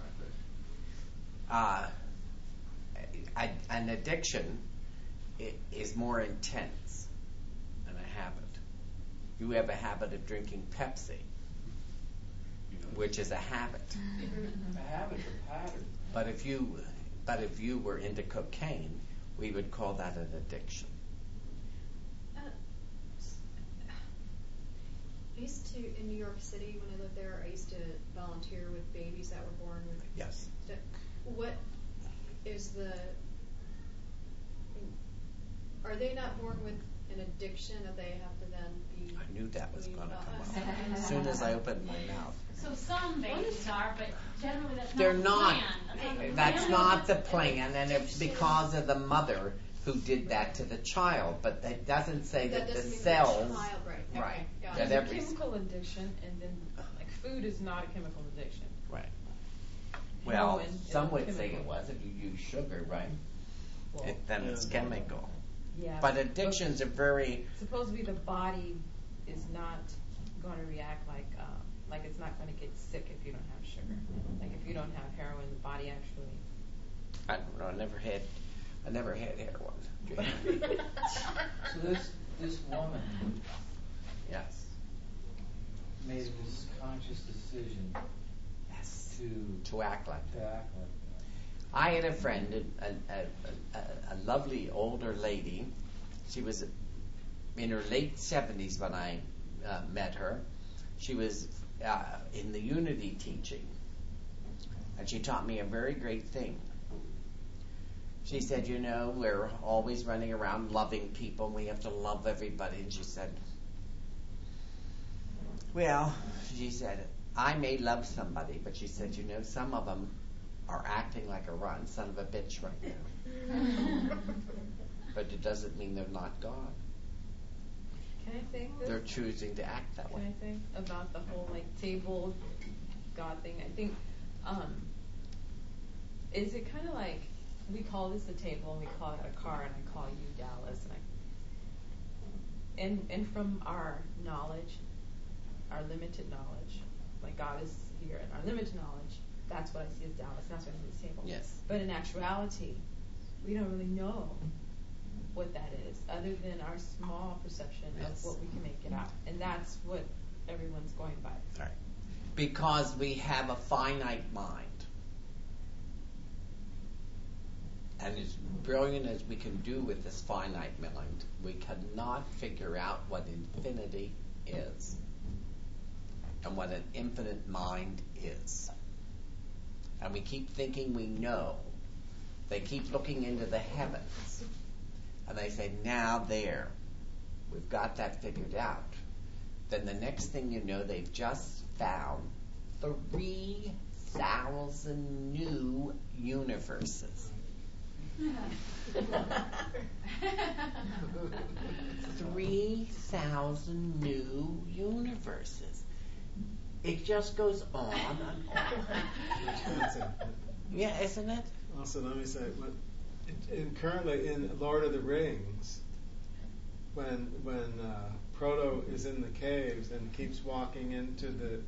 aren't they? An addiction is more intense than a habit. You have a habit of drinking Pepsi, which is a habit. A habit's a pattern. But if you were into cocaine, we would call that an addiction. I used to, in New York City, when I lived there, I used to volunteer with babies that were born with. Yes. What is are they not born with an addiction that they have to then be? I knew that was going to come up. As soon as I opened my mouth. So some babies are, but generally that's They're not not. the plan. That's not the plan, and it's because of the mother who did that to the child. But that doesn't say that the doesn't mean cells. the child, right? Right. Got That it. every. Chemical addiction, and then like food is not a chemical addiction. Right. Well, Heroin is some a would say chemical. it was if you use sugar, right? Well, Then it's chemical. yeah. But addictions are very. Supposedly the body is not going to react like it's not going to get sick if you don't have sugar. Like if you don't have heroin, the body actually. I don't know. I never had heroin. So this woman Yes. made this conscious decision Yes. to To act like that. act like that. I had a friend, a lovely older lady. She was in her late 70s when I met her. She was in the Unity teaching, and she taught me a very great thing. She said, we're always running around loving people, and we have to love everybody. And she said, I may love somebody, but she said, some of them are acting like a rotten son of a bitch right now. But it doesn't mean they're not God. Can I think this? They're choosing to act that way. Can I think about the whole table God thing? I think is it kind of like we call this a table and we call it a car, and I call you Dallas, and from our knowledge, our limited knowledge, like God is here, and our limited knowledge, that's what I see as Dallas, and that's what I see as table. Yes. But in actuality, we don't really know what that is, other than our small perception Yes. of what we can make it out. And that's what everyone's going by. Right. Because we have a finite mind. And as brilliant as we can do with this finite mind, we cannot figure out what infinity is and what an infinite mind is. And we keep thinking we know. They keep looking into the heavens. And they say, now there, we've got that figured out. Then the next thing you know, they've just found 3,000 new universes. 3,000 new universes. It just goes on and on. Yeah, isn't it? Also, let me say, currently in Lord of the Rings, when Frodo is in the caves and keeps walking into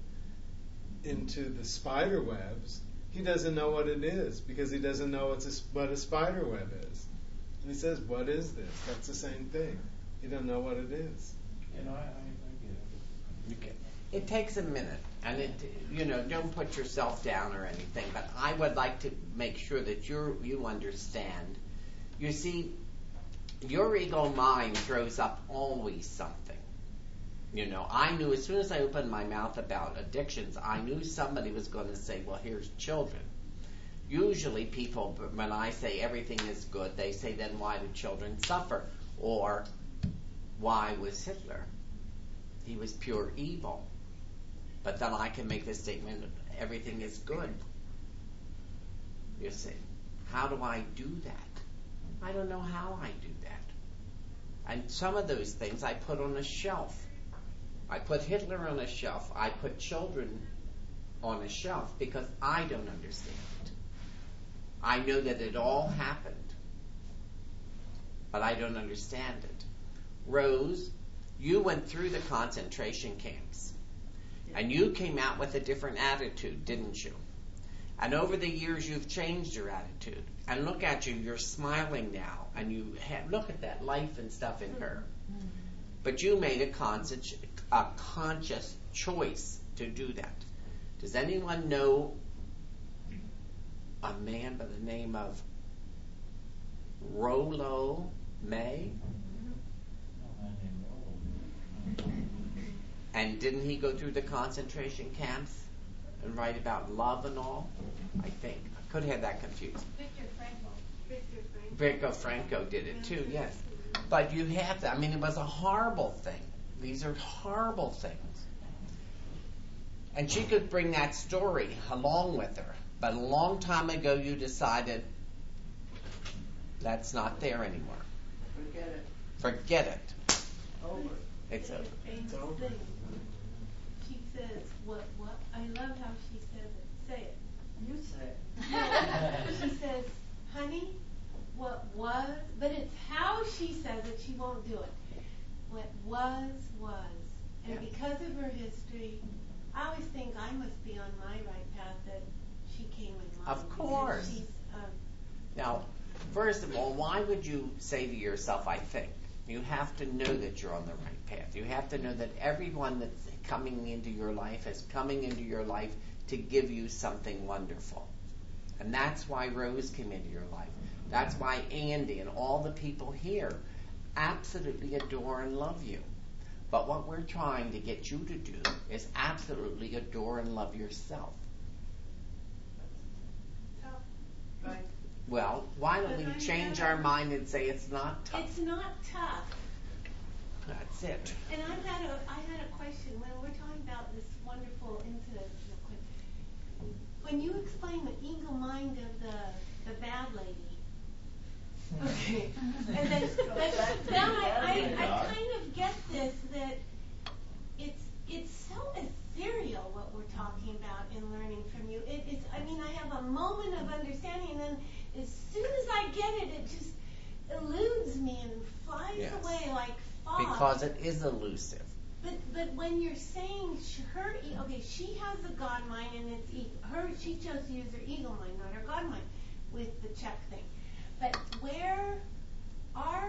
the spider webs, he doesn't know what it is because he doesn't know what a spider web is. And he says, "What is this?" That's the same thing. You don't know what it is. I get it. It takes a minute, and don't put yourself down or anything. But I would like to make sure that you understand. You see, your ego mind throws up always something. I knew as soon as I opened my mouth about addictions, I knew somebody was going to say, "Well, here's children." Usually, people, when I say everything is good, they say, "Then why do children suffer?" Or, "Why was Hitler? He was pure evil." But then I can make the statement, everything is good. You see, how do I do that? I don't know how I do that. And some of those things I put on a shelf. I put Hitler on a shelf. I put children on a shelf because I don't understand it. I know that it all happened, but I don't understand it. Rose, You went through the concentration camps, and you came out with a different attitude, didn't you? And over the years, you've changed your attitude. And look at you, you're smiling now, and you look at that life and stuff in her. But you made a conscious choice to do that. Does anyone know a man by the name of Rollo May? And didn't he go through the concentration camps and write about love and all? I think. I could have that confused. Victor Franco did it too, yes. But you have to, I mean, it was a horrible thing. These are horrible things. And she could bring that story along with her. But a long time ago you decided that's not there anymore. Forget it. Over. It's over. It's over. She says, what? I love how she says it. Say it. You say it. She says, honey, what was, but it's how she says it, she won't do it. What was. And Yeah. because of her history, I always think I must be on my right path that she came in mine. Of course. She's, Now, first of all, why would you say to yourself, I think? You have to know that you're on the right path. You have to know that everyone that's coming into your life is coming into your life to give you something wonderful. And that's why Rose came into your life. That's why Andy and all the people here absolutely adore and love you. But what we're trying to get you to do is absolutely adore and love yourself. Right. Well, why don't But we I change have- our mind and say it's not tough? It's not tough. That's it. And I had a question when we're talking about this wonderful incident. Real quick. When you explain the eagle mind of the bad lady. Okay. And then, but now I kind of get this that it's so ethereal what we're talking about in learning from you. It's I mean I have a moment of understanding and then as soon as I get it, it just eludes me and flies Yes. away like fog. Because it is elusive. But when you're saying she has a God mind and it's she chose to use her eagle mind, not her God mind, with the check thing. But where our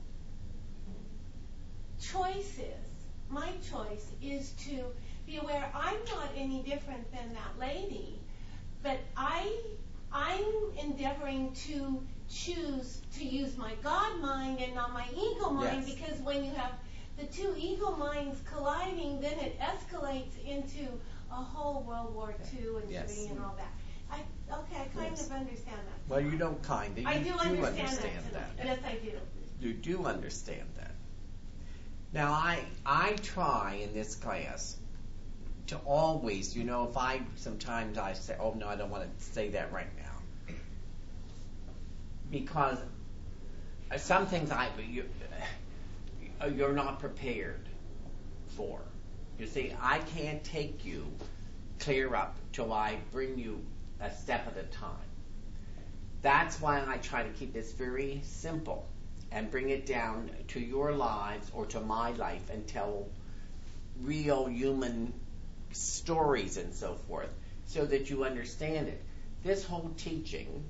choice is, my choice is to be aware I'm not any different than that lady, but I'm endeavoring to choose to use my God mind and not my ego mind, Yes. because when you have the two ego minds colliding, then it escalates into a whole World War II and Yes. III and all that. I kind Yes. of understand that. Well, you don't kind of. I You do understand that. Yes, I do. You do understand that. Now, I try in this class to always, sometimes I say, oh, no, I don't want to say that right now. Because some things you're not prepared for. You see, I can't take you clear up till I bring you a step at a time. That's why I try to keep this very simple and bring it down to your lives or to my life and tell real human stories and so forth so that you understand it. This whole teaching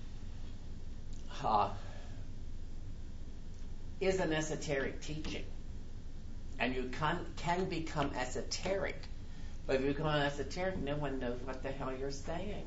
is an esoteric teaching. And you can become esoteric. But if you become esoteric, no one knows what the hell you're saying.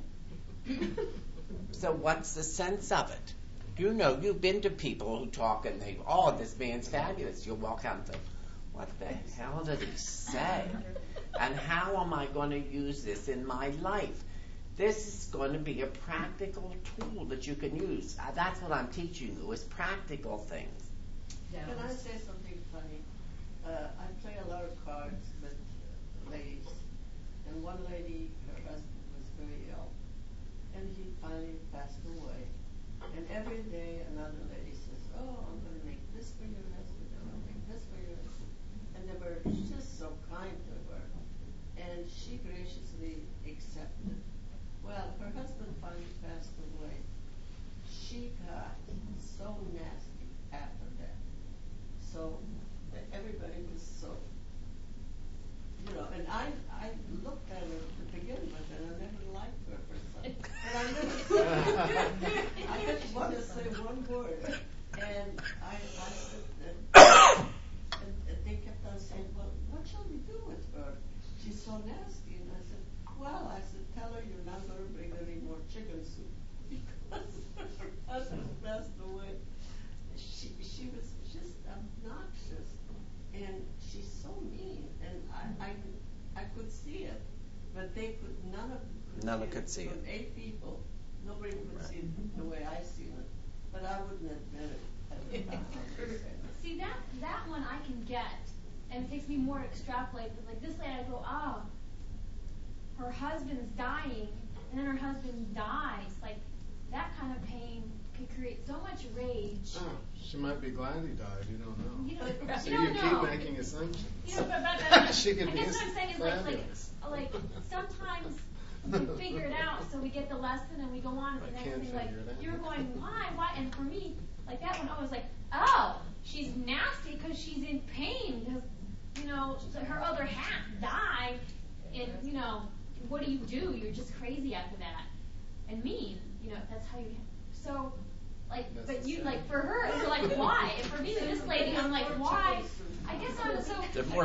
So what's the sense of it? You've been to people who talk and they, oh, this man's fabulous. You'll walk out and think, what the hell did he say? And how am I going to use this in my life? This is going to be a practical tool that you can use. That's what I'm teaching you, is practical things. Can I say something funny? I play a lot of cards with ladies, and one lady, her husband was very ill, and he finally passed away. And every day another lady says, oh, I'm going to make this for your husband, I'm going to make this for your husband. And they were just so kind to her. And she graciously accepted. Well, her husband finally passed away. She got so nasty after that. So everybody was so, you know, and I looked at her to begin with, and I never liked her for some, and I never said, I didn't want to say one word, and I said, and they kept on saying, well, what shall we do with her? She's so nasty, and I said, well, I said, tell her you're not going to bring any more chicken soup, because her husband passed away. She was just obnoxious, and she's so mean, and I could see it, but they could, none of them could see it. From 8 people, nobody could see it the way I see it, but I wouldn't admit it at the time. See, that one I can get, and it takes me more to extrapolate, but like this lady, I go, her husband's dying, and then her husband dies, like, that kind of pain could create so much rage. Oh, she might be glad he died. You don't know. You don't, So you don't you know. keep making assumptions. You know, but She could I be guess what I'm saying is fabulous. like sometimes we figure it out, so we get the lesson and we go on to the I next can't thing. Like figure it out. you're going, why? And for me, like that one, I was like, oh, she's nasty because she's in pain because her other half died, and what do? You're just crazy after that, and mean. That's how you. So. Like, but you, like, for her, you're like, why? And for me, this lady, I'm like, why? I guess I was so, for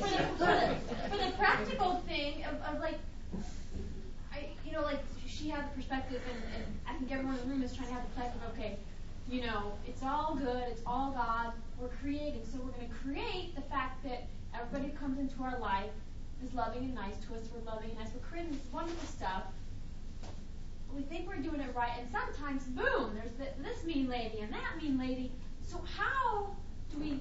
the practical thing of like, like, she had the perspective, and I think everyone in the room is trying to have the perspective, okay, it's all good, it's all God, we're creating, so we're going to create the fact that everybody who comes into our life is loving and nice to us, we're loving and nice, we're creating this wonderful stuff. We think we're doing it right, and sometimes, boom, there's this mean lady and that mean lady. So how do we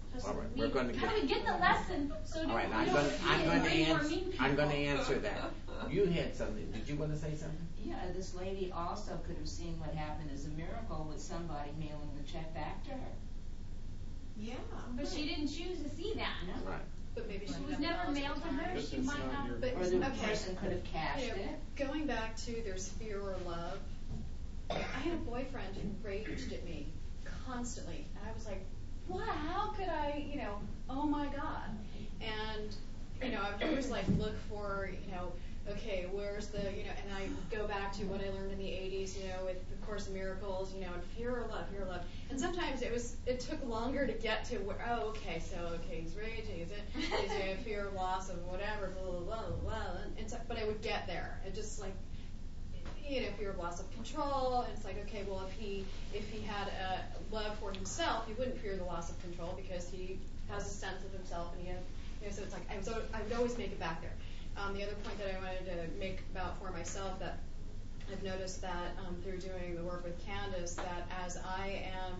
how do we get the lesson so all right, we I'm going to answer that. You had something. Did you want to say something? Yeah, this lady also could have seen what happened as a miracle with somebody mailing the check back to her. Yeah. But she didn't choose to see that. Right. But maybe she It was never mailed to her. But She it's might not not. your- But, Or the okay. person could have cashed it. Going back to there's fear or love, I had a boyfriend who raged at me constantly, and I was like, what? How could I, oh my God. And, I would always like look for, okay, where's the, and I go back to what I learned in the 80s, with the Course in Miracles, and fear or love, fear or love. And sometimes it took longer to get to where, he's raging, he's in fear of loss of whatever, blah, blah, blah, blah, blah. And so, but I would get there. It just like, fear of loss of control. And it's like, okay, well, if he had a love for himself, he wouldn't fear the loss of control because he has a sense of himself, and he had, so it's like, I would always make it back there. The other point that I wanted to make about for myself that I've noticed that through doing the work with Candace, that as I am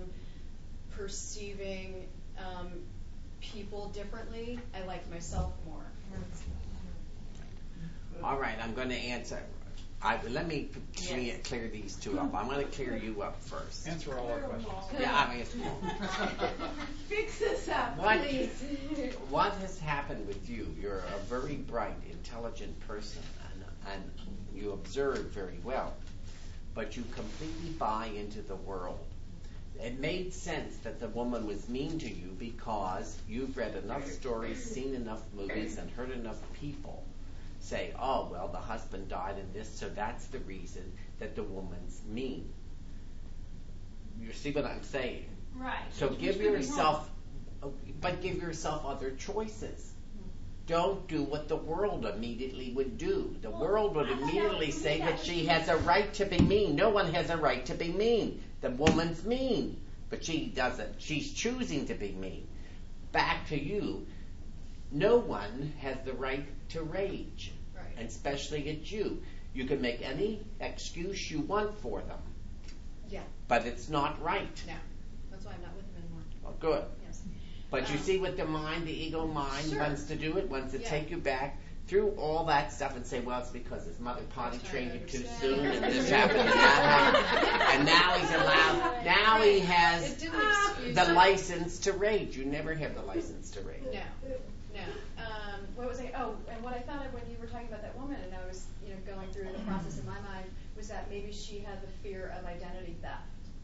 perceiving people differently, I like myself more. All right, I'm going to answer. Let me clear these two up. I'm going to clear you up first. Answer all our questions. Yeah, I'm answering all. Fix this up, What- please. What has happened with you? You're a very bright, intelligent person, and you observe very well, but you completely buy into the world. It made sense that the woman was mean to you because you've read enough stories, seen enough movies, and heard enough people say, oh, well, the husband died in this, so that's the reason that the woman's mean. You see what I'm saying? Right. So Which give could be wrong. yourself other choices. Don't do what the world immediately would do. The world would immediately say that she has a right to be mean. No one has a right to be mean. The woman's mean, but she doesn't. She's choosing to be mean. Back to you. No one has the right to rage, Right. and especially at you. You can make any excuse you want for them, Yeah. but it's not right. No. That's why I'm not with him anymore. Well, good. Yes. But you see what the ego mind Sure. wants to do? It wants to Yeah. take you back through all that stuff and say, well, it's because his mother potty That's trained right, you too I soon, understand. and this happened and that happened, and now he's allowed, now he It has didn't excuse the it. license to rage. You never have the license to rage. No. What was I? Oh, and what I thought of when you were talking about that woman, and I was, going through the process in my mind, was that maybe she had the fear of identity theft, and so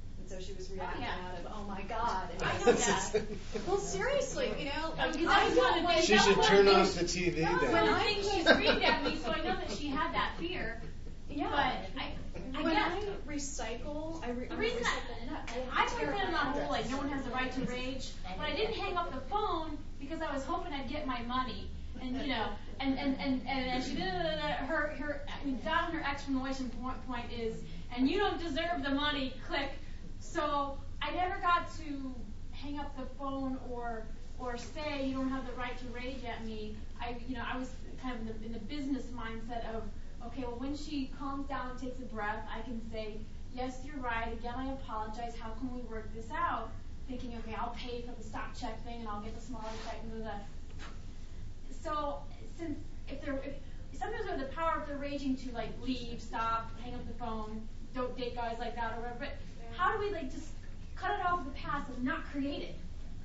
she was reacting yeah. out of, oh my God. And I it's know just- that. Well, seriously, you know, like, Because I that's don't one of want the She should turn off the TV One of the then. things she screamed at me, so I know that she had that fear. Yeah. But I when guess I recycle, the reason I put it on that whole like no one has the right to rage, but I didn't hang up the phone because I was hoping I'd get my money, and you know, and she did her that and her exclamation point is, and you don't deserve the money, click. So I never got to hang up the phone or say you don't have the right to rage at me. I was kind of in the business mindset of, okay, well, when she calms down and takes a breath, I can say, yes, you're right. Again, I apologize. How can we work this out? Thinking, okay, I'll pay for the stop check thing and I'll get the smaller check and blah, blah. So, since if sometimes we have the power if they're raging to like leave, stop, hang up the phone, don't date guys like that or whatever. But how do we like just cut it off the past and not create it?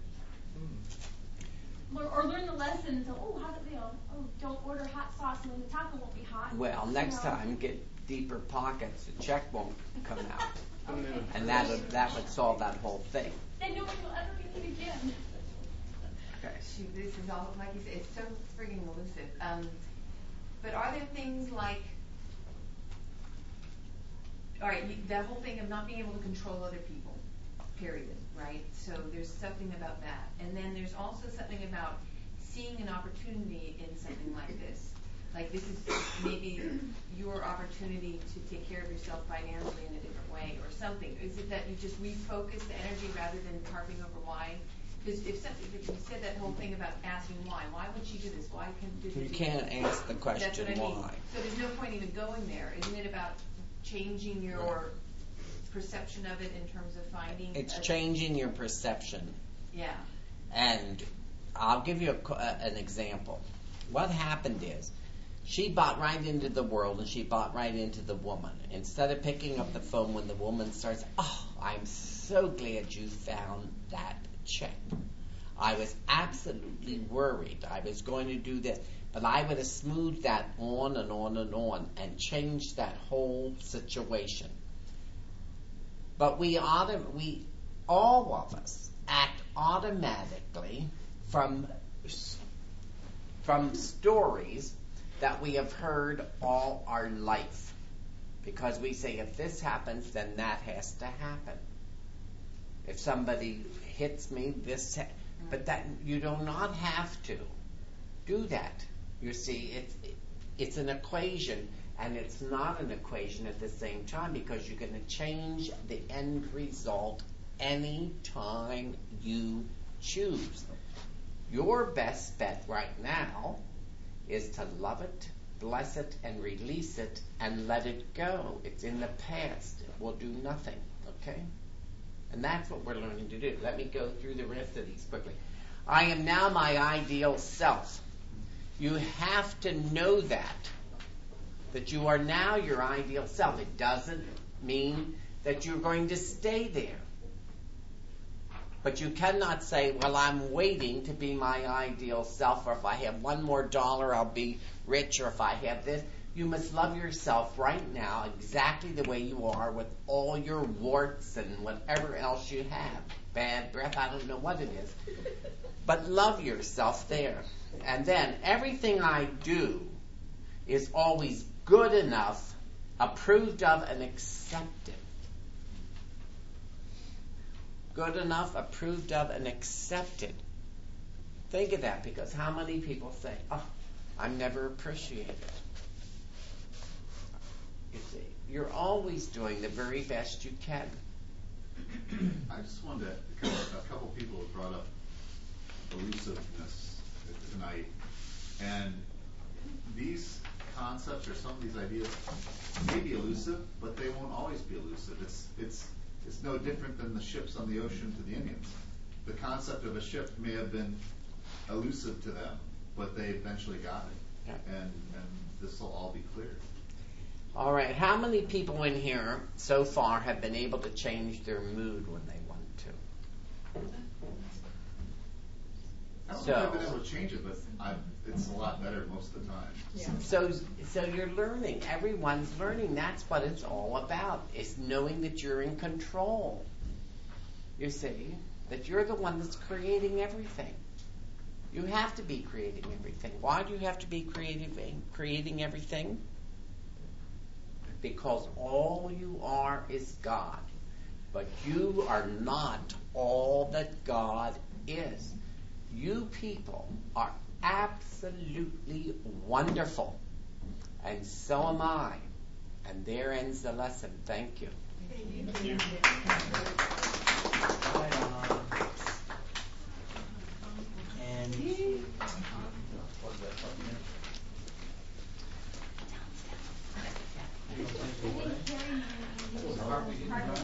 Or learn the lesson. So, oh, how's it feel? Oh, don't order hot sauce when the taco won't be hot. Well, next time get deeper pockets. The check won't come out, Okay. and that would solve that whole thing. Then nobody will ever be mean again. Okay. Shoot, this is all, like you said, it's so friggin' elusive. But are there things like, all right, that whole thing of not being able to control other people, period, right? So there's something about that. And then there's also something about seeing an opportunity in something like this. Like this is maybe your opportunity to take care of yourself financially in a different way or something. Is it that you just refocus the energy rather than harping over why? Because if you said that whole thing about asking why would she do this? Why You can't ask the question That's what I mean. why. So there's no point even going there. Isn't it about changing your perception of it in terms of finding? It's changing your perception. Yeah. And I'll give you an example. What happened is, she bought right into the world and she bought right into the woman. Instead of picking up the phone when the woman starts, oh, I'm so glad you found that check. I was absolutely worried. I was going to do this. But I would have smoothed that on and on and on and changed that whole situation. But all of us act automatically from stories that we have heard all our life. Because we say, if this happens, then that has to happen. If somebody hits me, but that you do not have to do that. You see, it's an equation, and it's not an equation at the same time, because you're going to change the end result any time you choose. Your best bet right now is to love it, bless it, and release it, and let it go. It's in the past. It will do nothing, okay? And that's what we're learning to do. Let me go through the rest of these quickly. I am now my ideal self. You have to know that you are now your ideal self. It doesn't mean that you're going to stay there. But you cannot say, well, I'm waiting to be my ideal self, or if I have $1 more, I'll be rich, or if I have this. You must love yourself right now exactly the way you are, with all your warts and whatever else you have. Bad breath, I don't know what it is. But love yourself there. And then everything I do is always good enough, approved of, and accepted. Good enough, approved of, and accepted. Think of that, because how many people say, oh, I'm never appreciated. You see, you're always doing the very best you can. I just wanted to, because a couple people have brought up elusiveness tonight, and these concepts or some of these ideas may be elusive, but they won't always be elusive. It's no different than the ships on the ocean to the Indians. The concept of a ship may have been elusive to them, but they eventually got it, Yeah. and this will all be clear. All right, how many people in here so far have been able to change their mood when they want to? I don't think I've been able to change it, but it's a lot better most of the time. Yeah. So you're learning. Everyone's learning. That's what it's all about. It's knowing that you're in control. you see, that you're the one that's creating everything. You have to be creating everything. Why do you have to be creating everything? Because all you are is God. But you are not all that God is. You people are absolutely wonderful. And so am I. And there ends the lesson. Thank you. Thank you.